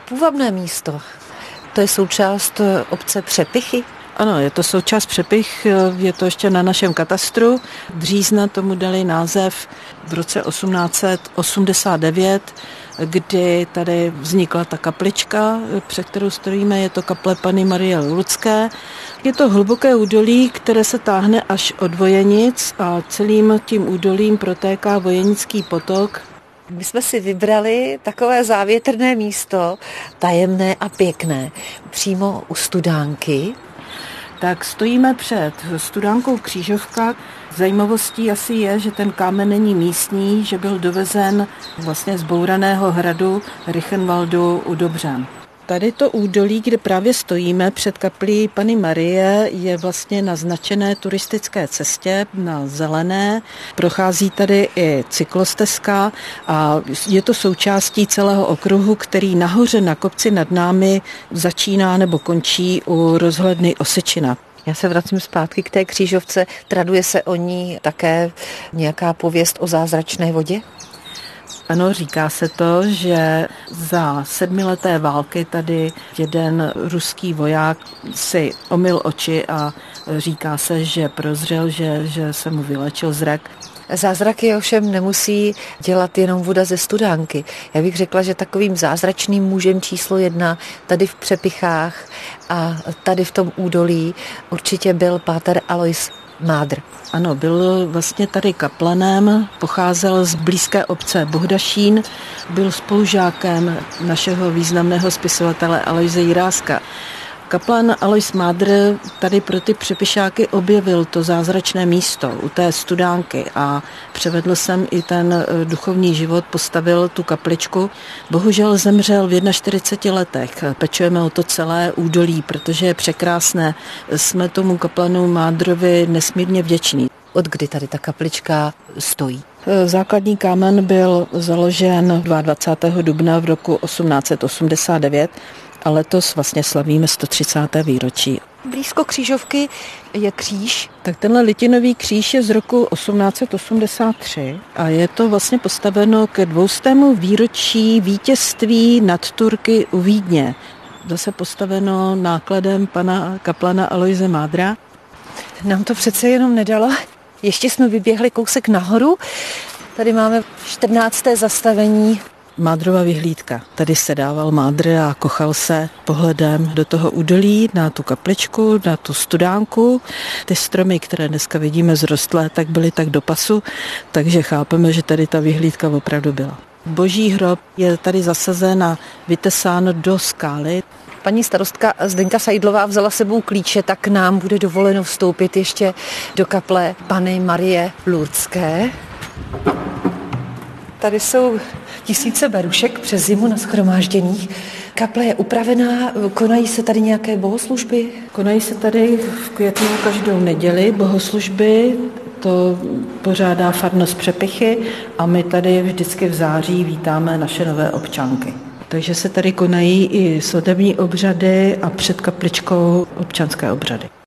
Půvabné místo. To je součást obce Přepichy? Ano, je to součást Přepich, je to ještě na našem katastru. Břízna tomu dali název v roce 1889, kdy tady vznikla ta kaplička, před kterou stojíme, je to kaple Panny Marie Lourdské. Je to hluboké údolí, které se táhne až od Vojenic a celým tím údolím protéká Vojenický potok. My jsme si vybrali takové závětrné místo, tajemné a pěkné, přímo u Studánky. Tak stojíme před Studánkou Křížovka. Zajímavostí asi je, že ten kámen není místní, že byl dovezen vlastně z bouraného hradu Rychenwaldu u Dobřan. Tady to údolí, kde právě stojíme před kaplí Panny Marie, je vlastně na značené turistické cestě, na zelené. Prochází tady i cyklostezka a je to součástí celého okruhu, který nahoře na kopci nad námi začíná nebo končí u rozhledny Osečina. Já se vracím zpátky k té křížovce. Traduje se o ní také nějaká pověst o zázračné vodě? Ano, říká se to, že za 7leté války tady jeden ruský voják si omyl oči a říká se, že prozřel, že se mu vylečil zrak. Zázraky ovšem nemusí dělat jenom voda ze Studánky. Já bych řekla, že takovým zázračným mužem číslo 1 tady v Přepichách a tady v tom údolí určitě byl páter Alois Mádr. Ano, byl vlastně tady kaplanem, pocházel z blízké obce Bohdašín, byl spolužákem našeho významného spisovatele Aloise Jiráska. Kaplan Alois Mádr tady pro ty přepišáky objevil to zázračné místo u té Studánky a převedl sem i ten duchovní život, postavil tu kapličku. Bohužel zemřel v 41 letech. Pečujeme o to celé údolí, protože je překrásné. Jsme tomu kaplanu Mádrovi nesmírně vděční. Od kdy tady ta kaplička stojí? Základní kámen byl založen 22. dubna v roku 1889 a letos vlastně slavíme 130. výročí. Blízko křížovky je kříž. Tak tenhle litinový kříž je z roku 1883 a je to vlastně postaveno ke 200. výročí vítězství nad Turky u Vídně. Zase postaveno nákladem pana kaplana Aloise Mádra. Nám to přece jenom nedalo. Ještě jsme vyběhli kousek nahoru. Tady máme 14. zastavení. Mádrova vyhlídka. Tady se dával Mádr a kochal se pohledem do toho údolí na tu kapličku, na tu Studánku. Ty stromy, které dneska vidíme zrostlé, tak byly tak do pasu, takže chápeme, že tady ta vyhlídka opravdu byla. Boží hrob je tady zasazen a vytesán do skály. Paní starostka Zdenka Seidlová vzala sebou klíče, tak nám bude dovoleno vstoupit ještě do kaple Panny Marie Lourdské. Tady jsou tisíce berušek přes zimu nashromážděných. Kaple je upravená, konají se tady nějaké bohoslužby? Konají se tady v květnu každou neděli bohoslužby, to pořádá farnost Přepichy a my tady vždycky v září vítáme naše nové občanky. Takže se tady konají i svatební obřady a před kapličkou občanské obřady.